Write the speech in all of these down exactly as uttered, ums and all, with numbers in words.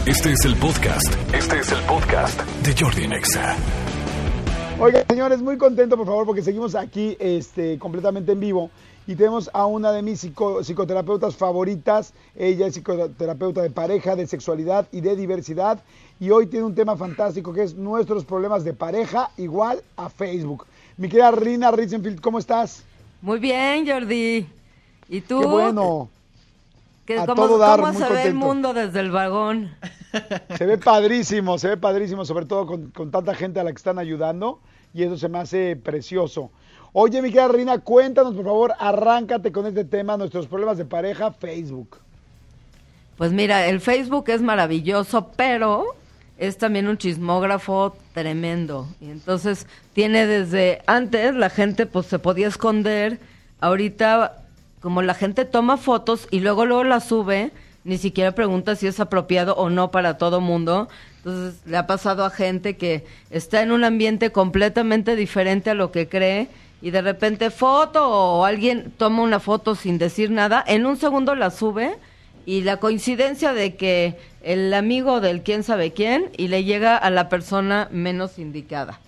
Este es el podcast. Este es el podcast de Jordi en Exa. Oigan, señores, muy contento, por favor, porque seguimos aquí este, completamente en vivo. Y tenemos a una de mis psico- psicoterapeutas favoritas. Ella es psicoterapeuta de pareja, de sexualidad y de diversidad. Y hoy tiene un tema fantástico que es nuestros problemas de pareja igual a Facebook. Mi querida Rina Ritzenfield, ¿cómo estás? Muy bien, Jordi. ¿Y tú? Qué bueno. ¿Qué, a ¿Cómo, todo dar, cómo muy se ve contento. el mundo desde el vagón? Se ve padrísimo, se ve padrísimo, sobre todo con, con tanta gente a la que están ayudando. Y eso se me hace precioso. Oye, mi querida Rina, cuéntanos, por favor, arráncate con este tema, nuestros problemas de pareja, Facebook. Pues mira, el Facebook es maravilloso, pero es también un chismógrafo tremendo. Y entonces tiene desde antes la gente pues se podía esconder, ahorita como la gente toma fotos y luego luego las sube, ni siquiera pregunta si es apropiado o no para todo mundo. Entonces le ha pasado a gente que está en un ambiente completamente diferente a lo que cree y de repente foto o alguien toma una foto sin decir nada, en un segundo la sube y la coincidencia de que el amigo del quién sabe quién y le llega a la persona menos indicada.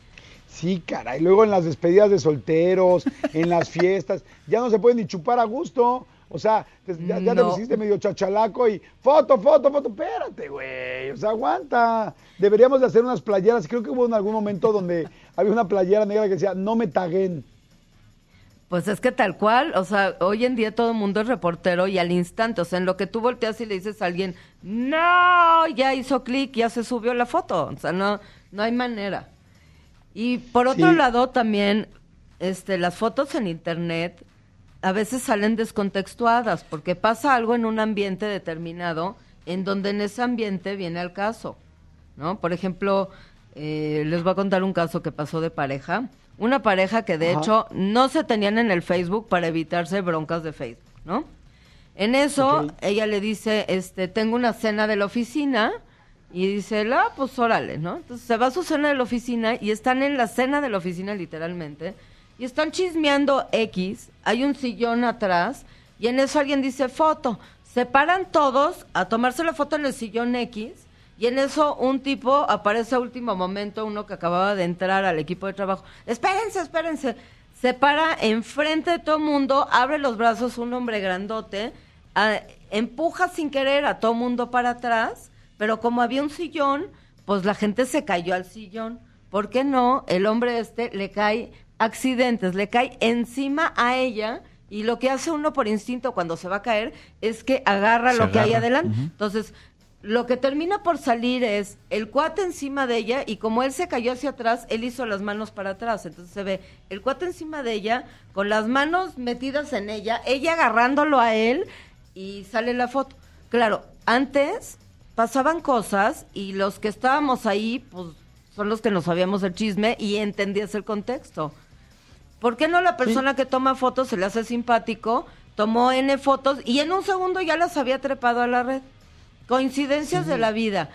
Sí, caray, luego en las despedidas de solteros, en las fiestas, ya no se puede ni chupar a gusto. O sea, te, ya, ya No. te hiciste medio chachalaco y foto, foto, foto. Espérate, güey. O sea, aguanta. Deberíamos de hacer unas playeras. Creo que hubo en algún momento donde había una playera negra que decía, no me taguen. Pues es que tal cual, o sea, hoy en día todo el mundo es reportero y al instante, o sea, en lo que tú volteas y le dices a alguien, no, ya hizo clic, ya se subió la foto. O sea, no, no hay manera. Y por otro Sí. lado también, este, las fotos en internet a veces salen descontextuadas porque pasa algo en un ambiente determinado en donde en ese ambiente viene al caso, ¿no? Por ejemplo, eh, les voy a contar un caso que pasó de pareja. Una pareja que de Ajá. hecho no se tenían en el Facebook para evitarse broncas de Facebook, ¿no? En eso Ok. ella le dice, este, tengo una cena de la oficina. Y dice, ah, pues órale, ¿no? Entonces se va a su cena de la oficina y están en la cena de la oficina literalmente y están chismeando X, hay un sillón atrás y en eso alguien dice foto. Se paran todos a tomarse la foto en el sillón X y en eso un tipo aparece a último momento, uno que acababa de entrar al equipo de trabajo. Espérense, espérense. Se para enfrente de todo el mundo, abre los brazos, un hombre grandote, a- empuja sin querer a todo mundo para atrás. Pero como había un sillón, pues la gente se cayó al sillón. ¿Por qué no? El hombre este le cae accidentes, le cae encima a ella y lo que hace uno por instinto cuando se va a caer es que agarra Se lo que hay agarra. adelante. Ujú. Entonces, lo que termina por salir es el cuate encima de ella y como él se cayó hacia atrás, él hizo las manos para atrás. Entonces se ve el cuate encima de ella con las manos metidas en ella, ella agarrándolo a él y sale la foto. Claro, antes pasaban cosas y los que estábamos ahí, pues, son los que nos sabíamos el chisme y entendías el contexto. ¿Por qué no la persona que toma fotos se le hace simpático, tomó N fotos y en un segundo ya las había trepado a la red? Coincidencias Sí. de la vida.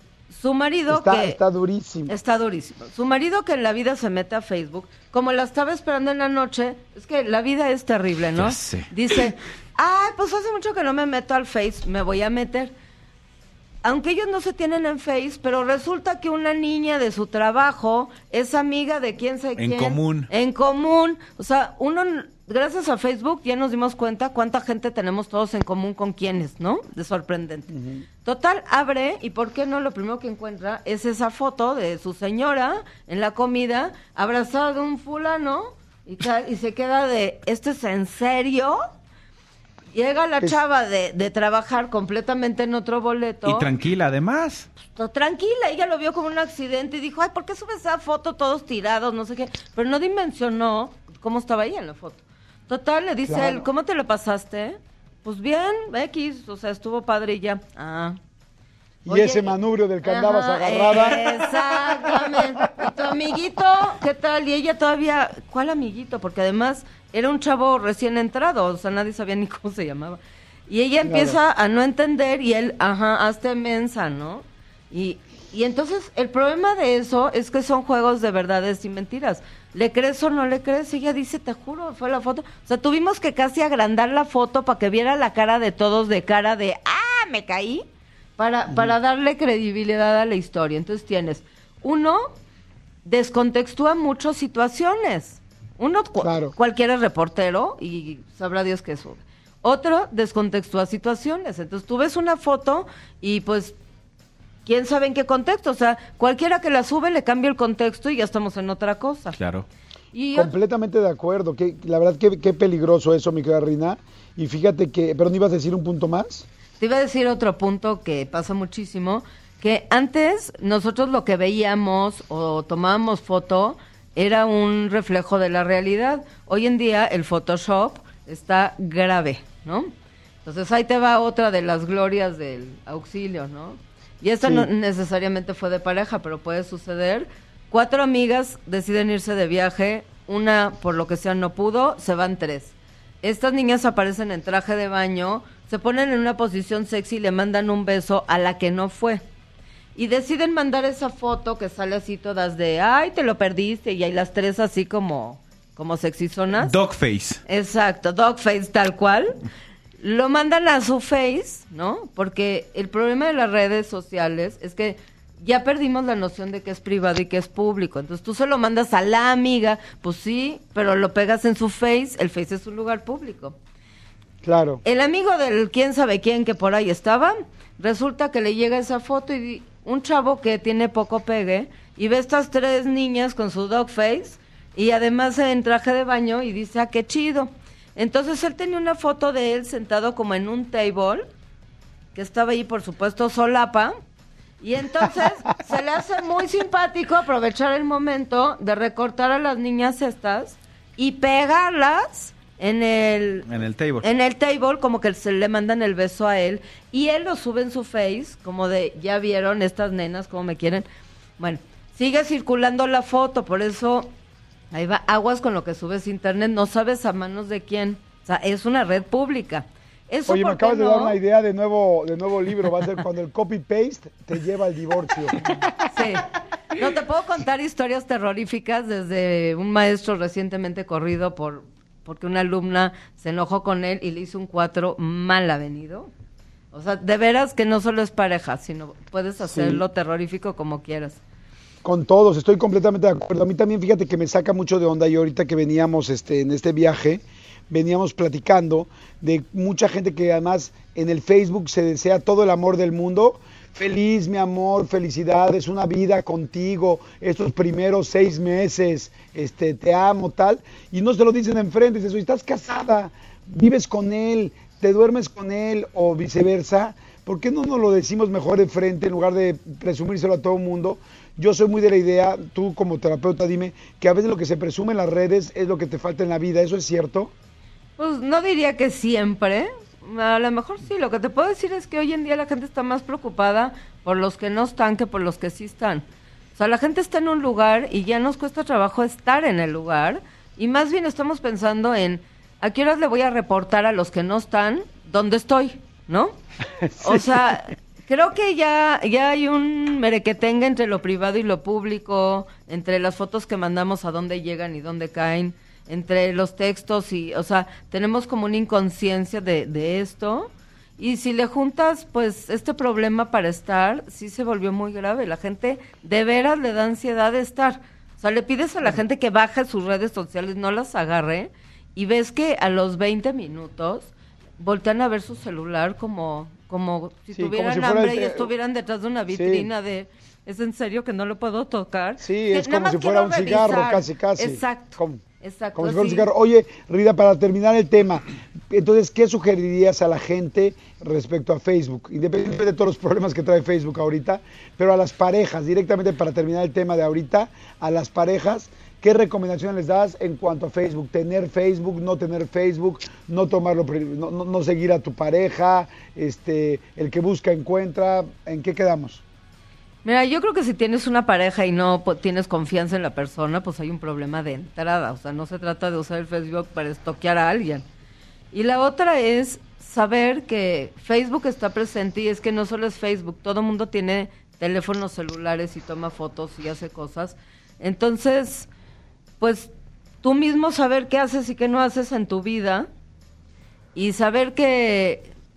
Su marido Está, que... está durísimo. Está durísimo. Su marido que en la vida se mete a Facebook, como la estaba esperando en la noche, es que la vida es terrible, ¿no? Ya sé. Dice, ay, pues hace mucho que no me meto al Face, me voy a meter. Aunque ellos no se tienen en Face, pero resulta que una niña de su trabajo es amiga de quién sabe En quién. común. En común. O sea, uno, gracias a Facebook, ya nos dimos cuenta cuánta gente tenemos todos en común con quiénes, ¿no? De sorprendente. Ujú. Total, abre y ¿por qué no? Lo primero que encuentra es esa foto de su señora en la comida, abrazada de un fulano y tal, y se queda de, ¿esto es en serio? Llega la Es- chava de, de trabajar completamente en otro boleto. Y tranquila, además. To- Tranquila, ella lo vio como un accidente y dijo, ay, ¿por qué subes esa foto todos tirados? No sé qué. Pero no dimensionó cómo estaba ella en la foto. Total, le dice Claro. él, ¿cómo te lo pasaste? Pues bien, X, o sea, estuvo padre y ya. Ah. Y Oye, ese manubrio del que andabas ajá, agarrada. Exactamente. ¿Y tu amiguito? ¿Qué tal? Y ella todavía, ¿cuál amiguito? Porque además era un chavo recién entrado, o sea, nadie sabía ni cómo se llamaba. Y ella Claro. empieza a no entender y él, ajá, hazte mensa, ¿no? Y, y entonces el problema de eso es que son juegos de verdades y mentiras. ¿Le crees o no le crees? Ella dice, te juro, fue la foto. O sea, tuvimos que casi agrandar la foto para que viera la cara de todos de cara de, ah, me caí. para, uh-huh. para darle credibilidad a la historia. Entonces tienes, uno, descontextúa mucho situaciones. Uno, cu- claro. cualquiera es reportero y sabrá Dios qué sube. Otro, descontextúa situaciones. Entonces tú ves una foto y pues, ¿quién sabe en qué contexto? O sea, cualquiera que la sube le cambia el contexto y ya estamos en otra cosa. Claro. Y completamente de acuerdo. Que, la verdad, que qué peligroso eso, mi querida Rina. Y fíjate que, ¿pero no ibas a decir un punto más? Te iba a decir otro punto que pasa muchísimo, que antes nosotros lo que veíamos o tomábamos foto era un reflejo de la realidad. Hoy en día el Photoshop está grave, ¿no? Entonces ahí te va otra de las glorias del auxilio, ¿no? Y esta sí. no necesariamente fue de pareja, pero puede suceder. Cuatro amigas deciden irse de viaje, una por lo que sea no pudo, se van tres. Estas niñas aparecen en traje de baño, se ponen en una posición sexy y le mandan un beso a la que no fue. Y deciden mandar esa foto que sale así todas de, ay, te lo perdiste, y hay las tres así como, como sexizonas. Dogface. Exacto, dogface tal cual. Lo mandan a su face, ¿no? Porque el problema de las redes sociales es que ya perdimos la noción de que es privado y que es público. Entonces tú se lo mandas a la amiga, pues sí, pero lo pegas en su face, el face es un lugar público. Claro. El amigo del quién sabe quién que por ahí estaba, resulta que le llega esa foto y un chavo que tiene poco pegue y ve estas tres niñas con su dog face y además en traje de baño y dice, ah, qué chido. Entonces él tenía una foto de él sentado como en un table, que estaba ahí por supuesto solapa, y entonces se le hace muy simpático aprovechar el momento de recortar a las niñas estas y pegarlas en el en el table en el table como que se le mandan el beso a él y él lo sube en su face como de ya vieron estas nenas como me quieren. Bueno, sigue circulando la foto, por eso ahí va, aguas con lo que subes a internet, no sabes a manos de quién, o sea, es una red pública. Eso. Oye, me acabas no? de dar una idea de nuevo de nuevo libro, va a ser cuando el copy paste te lleva al divorcio. Sí. No te puedo contar historias terroríficas desde un maestro recientemente corrido por porque una alumna se enojó con él y le hizo un cuatro mal avenido. O sea, de veras que no solo es pareja, sino puedes hacerlo sí. terrorífico como quieras. Con todos, estoy completamente de acuerdo. A mí también, fíjate que me saca mucho de onda y ahorita que veníamos este, en este viaje, veníamos platicando de mucha gente que además en el Facebook se desea todo el amor del mundo. Feliz, mi amor, felicidades, una vida contigo, estos primeros seis meses, este, te amo, tal, y no se lo dicen enfrente, dices, oye, estás casada, vives con él, te duermes con él, o viceversa, ¿por qué no nos lo decimos mejor de frente en lugar de presumírselo a todo el mundo? Yo soy muy de la idea, tú como terapeuta dime, que a veces lo que se presume en las redes es lo que te falta en la vida, ¿eso es cierto? Pues no diría que siempre. A lo mejor sí, lo que te puedo decir es que hoy en día la gente está más preocupada por los que no están que por los que sí están. O sea, la gente está en un lugar y ya nos cuesta trabajo estar en el lugar y más bien estamos pensando en a qué horas le voy a reportar a los que no están dónde estoy, ¿no? Sí. O sea, creo que ya, ya hay un merequetengue entre lo privado y lo público, entre las fotos que mandamos a dónde llegan y dónde caen, entre los textos y, o sea, tenemos como una inconsciencia de, de esto y si le juntas, pues, este problema para estar, sí se volvió muy grave. La gente de veras le da ansiedad de estar. O sea, le pides a la gente que baje sus redes sociales, no las agarre y ves que a los veinte minutos voltean a ver su celular como, como si sí, tuvieran como si hambre el... y estuvieran detrás de una vitrina sí. de... ¿Es en serio que no lo puedo tocar? Sí, es que, como si fuera un revisar. cigarro, casi, casi. Exacto. Como... Exacto, como si fuera un cigarro. Oye, Rita, para terminar el tema, entonces, ¿qué sugerirías a la gente respecto a Facebook? Independientemente de todos los problemas que trae Facebook ahorita, pero a las parejas, directamente para terminar el tema de ahorita, a las parejas, ¿qué recomendaciones les das en cuanto a Facebook? ¿Tener Facebook, no tener Facebook, no tomarlo, no, no, no seguir a tu pareja, este, el que busca encuentra? ¿En qué quedamos? Mira, yo creo que si tienes una pareja y no pues, tienes confianza en la persona, pues hay un problema de entrada. O sea, no se trata de usar el Facebook para estoquear a alguien. Y la otra es saber que Facebook está presente y es que no solo es Facebook, todo el mundo tiene teléfonos celulares y toma fotos y hace cosas. Entonces, pues tú mismo saber qué haces y qué no haces en tu vida y saber que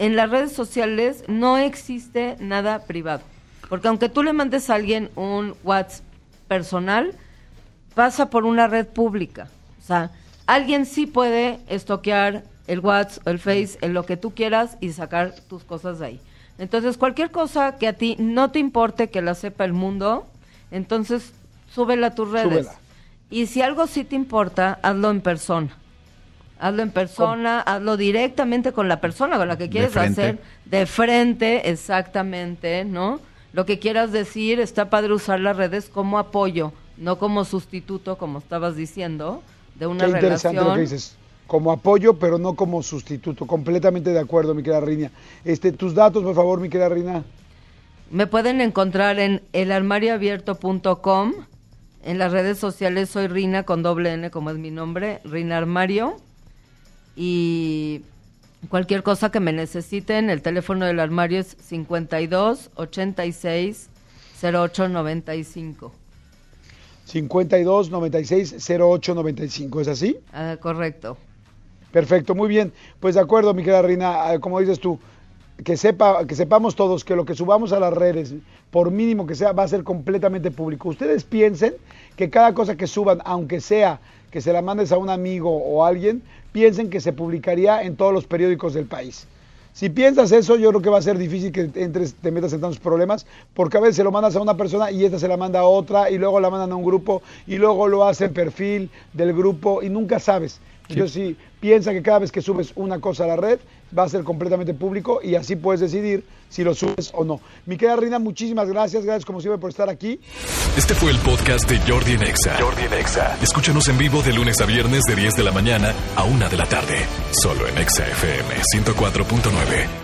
en las redes sociales no existe nada privado. Porque aunque tú le mandes a alguien un WhatsApp personal, pasa por una red pública. O sea, alguien sí puede estoquear el WhatsApp, el Face, en lo que tú quieras y sacar tus cosas de ahí. Entonces, cualquier cosa que a ti no te importe que la sepa el mundo, entonces súbela a tus redes. Súbela. Y si algo sí te importa, hazlo en persona. Hazlo en persona, ¿Cómo? Hazlo directamente con la persona con la que quieres hacer. De frente, exactamente, ¿no? Lo que quieras decir, está padre usar las redes como apoyo, no como sustituto, como estabas diciendo, de una relación. Qué interesante lo que dices. Como apoyo, pero no como sustituto. Completamente de acuerdo, mi querida Rina. Este, tus datos, por favor, mi querida Rina. Me pueden encontrar en el armario abierto punto com. En las redes sociales soy Rina con doble N, como es mi nombre, Rina Armario. Y cualquier cosa que me necesiten, el teléfono del armario es cincuenta y dos, ochenta y seis, cero ocho noventa y cinco. cincuenta y dos, noventa y seis, cero ocho noventa y cinco, ¿es así? Ah, correcto. Perfecto, muy bien. Pues de acuerdo, mi querida Rina, como dices tú, que sepa, que sepamos todos que lo que subamos a las redes, por mínimo que sea, va a ser completamente público. Ustedes piensen que cada cosa que suban, aunque sea que se la mandes a un amigo o a alguien, piensen que se publicaría en todos los periódicos del país. Si piensas eso, yo creo que va a ser difícil que entres, te metas en tantos problemas, porque a veces se lo mandas a una persona y esta se la manda a otra, y luego la mandan a un grupo, y luego lo hace el perfil del grupo, y nunca sabes. Sí. Entonces, sí, piensa que cada vez que subes una cosa a la red, va a ser completamente público, y así puedes decidir si lo subes o no. Mi querida Rina, muchísimas gracias, gracias como siempre por estar aquí. Este fue el podcast de Jordi en Exa. Jordi en Exa. Escúchanos en vivo de lunes a viernes de diez de la mañana a una de la tarde. Solo en Exa F M ciento cuatro punto nueve.